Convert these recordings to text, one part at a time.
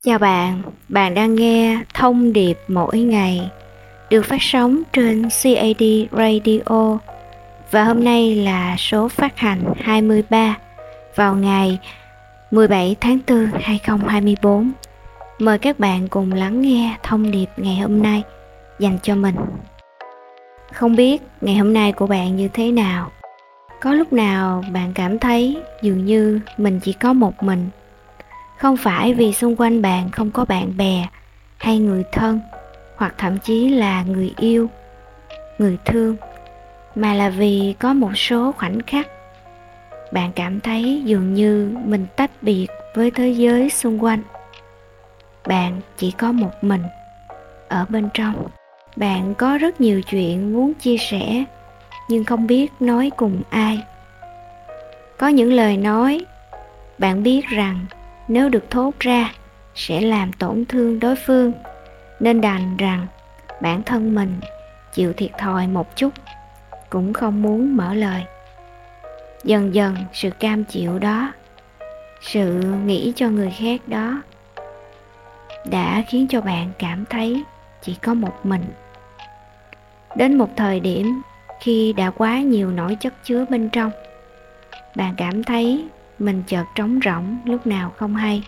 Chào bạn, bạn đang nghe Thông điệp mỗi ngày được phát sóng trên CAD Radio và hôm nay là số phát hành 23 vào ngày 17 tháng 4 2024. Mời các bạn cùng lắng nghe thông điệp ngày hôm nay dành cho mình. Không biết ngày hôm nay của bạn như thế nào? Có lúc nào bạn cảm thấy dường như mình chỉ có một mình? Không phải vì xung quanh bạn không có bạn bè hay người thân, hoặc thậm chí là người yêu, người thương, mà là vì có một số khoảnh khắc bạn cảm thấy dường như mình tách biệt với thế giới xung quanh. Bạn chỉ có một mình ở bên trong. Bạn có rất nhiều chuyện muốn chia sẻ nhưng không biết nói cùng ai. Có những lời nói bạn biết rằng nếu được thốt ra sẽ làm tổn thương đối phương, nên đành rằng bản thân mình chịu thiệt thòi một chút, cũng không muốn mở lời. Dần dần sự cam chịu đó, sự nghĩ cho người khác đó đã khiến cho bạn cảm thấy chỉ có một mình. Đến một thời điểm khi đã quá nhiều nỗi chất chứa bên trong, bạn cảm thấy mình chợt trống rỗng lúc nào không hay.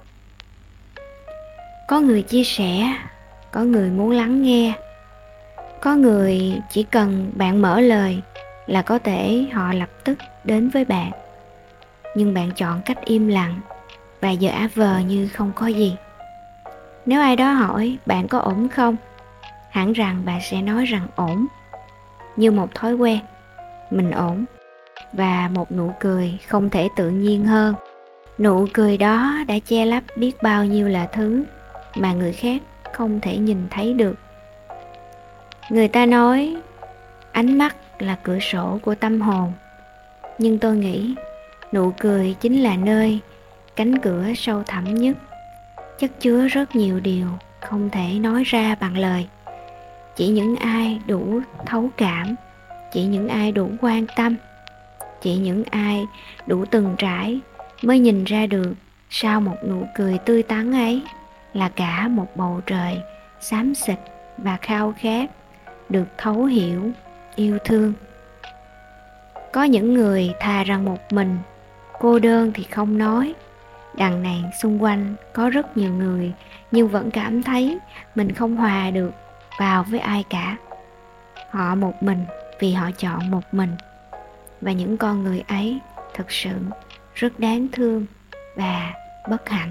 Có người chia sẻ, có người muốn lắng nghe, có người chỉ cần bạn mở lời là có thể họ lập tức đến với bạn. Nhưng bạn chọn cách im lặng và giả vờ như không có gì. Nếu ai đó hỏi bạn có ổn không, hẳn rằng bạn sẽ nói rằng ổn. Như một thói quen, mình ổn. Và một nụ cười không thể tự nhiên hơn. Nụ cười đó đã che lấp biết bao nhiêu là thứ mà người khác không thể nhìn thấy được. Người ta nói ánh mắt là cửa sổ của tâm hồn, nhưng tôi nghĩ nụ cười chính là nơi cánh cửa sâu thẳm nhất, chất chứa rất nhiều điều không thể nói ra bằng lời. Chỉ những ai đủ thấu cảm, chỉ những ai đủ quan tâm, chỉ những ai đủ từng trải mới nhìn ra được sau một nụ cười tươi tắn ấy là cả một bầu trời xám xịt và khao khát được thấu hiểu, yêu thương. Có những người thà rằng một mình, cô đơn thì không nói. Đằng này xung quanh có rất nhiều người nhưng vẫn cảm thấy mình không hòa được vào với ai cả. Họ một mình vì họ chọn một mình. Và những con người ấy thực sự rất đáng thương và bất hạnh.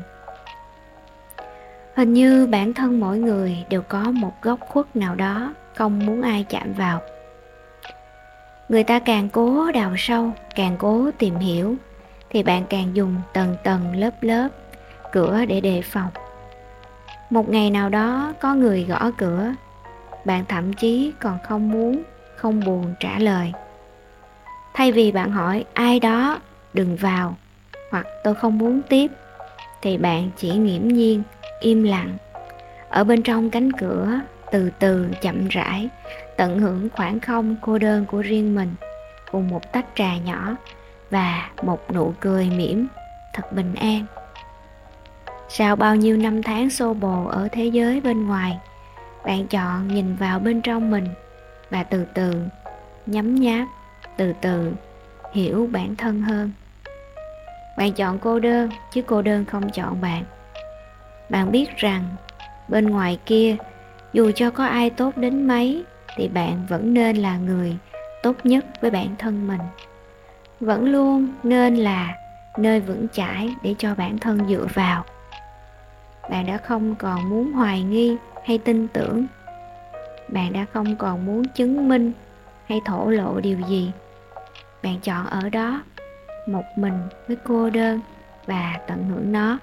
Hình như bản thân mỗi người đều có một góc khuất nào đó không muốn ai chạm vào. Người ta càng cố đào sâu, càng cố tìm hiểu, thì bạn càng dùng tầng tầng lớp lớp cửa để đề phòng. Một ngày nào đó có người gõ cửa, bạn thậm chí còn không muốn, không buồn trả lời. Thay vì bạn hỏi ai đó đừng vào hoặc tôi không muốn tiếp, thì bạn chỉ nghiễm nhiên im lặng ở bên trong cánh cửa, từ từ chậm rãi tận hưởng khoảng không cô đơn của riêng mình, cùng một tách trà nhỏ và một nụ cười mỉm thật bình an. Sau bao nhiêu năm tháng xô bồ ở thế giới bên ngoài, bạn chọn nhìn vào bên trong mình và từ từ nhấm nháp, từ từ hiểu bản thân hơn. Bạn chọn cô đơn chứ cô đơn không chọn bạn. Bạn biết rằng bên ngoài kia, dù cho có ai tốt đến mấy, thì bạn vẫn nên là người tốt nhất với bản thân mình. Vẫn luôn nên là nơi vững chãi để cho bản thân dựa vào. Bạn đã không còn muốn hoài nghi hay tin tưởng. Bạn đã không còn muốn chứng minh hay thổ lộ điều gì. Bạn chọn ở đó một mình với cô đơn và tận hưởng nó.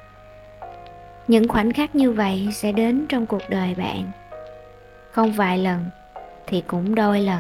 Những khoảnh khắc như vậy sẽ đến trong cuộc đời bạn. Không vài lần thì cũng đôi lần.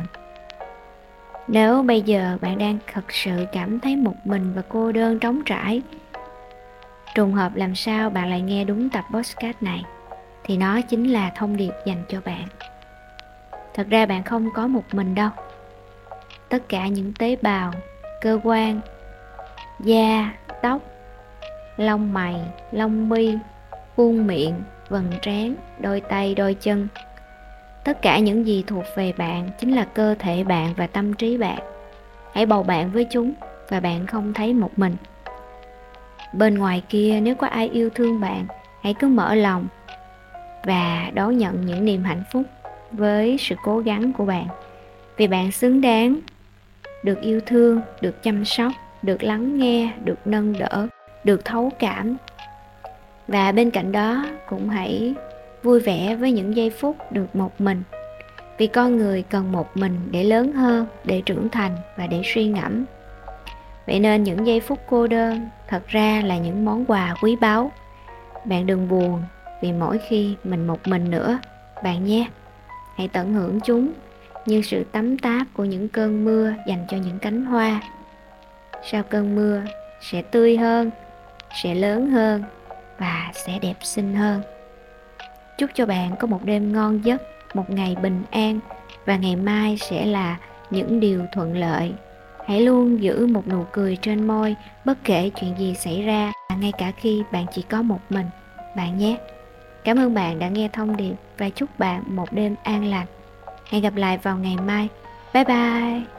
Nếu bây giờ bạn đang thật sự cảm thấy một mình và cô đơn trống trải, trùng hợp làm sao bạn lại nghe đúng tập podcast này, thì nó chính là thông điệp dành cho bạn. Thật ra bạn không có một mình đâu. Tất cả những tế bào, cơ quan, da, tóc, lông mày, lông mi, khuôn miệng, vầng trán, đôi tay, đôi chân. Tất cả những gì thuộc về bạn chính là cơ thể bạn và tâm trí bạn. Hãy bầu bạn với chúng và bạn không thấy một mình. Bên ngoài kia nếu có ai yêu thương bạn, hãy cứ mở lòng và đón nhận những niềm hạnh phúc với sự cố gắng của bạn. Vì bạn xứng đáng được yêu thương, được chăm sóc, được lắng nghe, được nâng đỡ, được thấu cảm. Và bên cạnh đó cũng hãy vui vẻ với những giây phút được một mình. Vì con người cần một mình để lớn hơn, để trưởng thành và để suy ngẫm. Vậy nên những giây phút cô đơn thật ra là những món quà quý báu. Bạn đừng buồn vì mỗi khi mình một mình nữa, bạn nhé. Hãy tận hưởng chúng như sự tắm táp của những cơn mưa dành cho những cánh hoa. Sau cơn mưa sẽ tươi hơn, sẽ lớn hơn và sẽ đẹp xinh hơn. Chúc cho bạn có một đêm ngon giấc, một ngày bình an và ngày mai sẽ là những điều thuận lợi. Hãy luôn giữ một nụ cười trên môi bất kể chuyện gì xảy ra, ngay cả khi bạn chỉ có một mình, bạn nhé. Cảm ơn bạn đã nghe thông điệp và chúc bạn một đêm an lành. Hẹn gặp lại vào ngày mai. Bye bye.